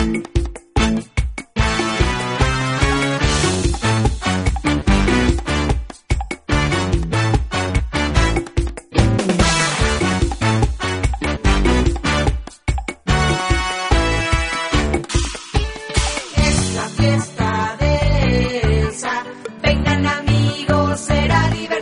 Es la fiesta de Elsa, vengan amigos, será divertido.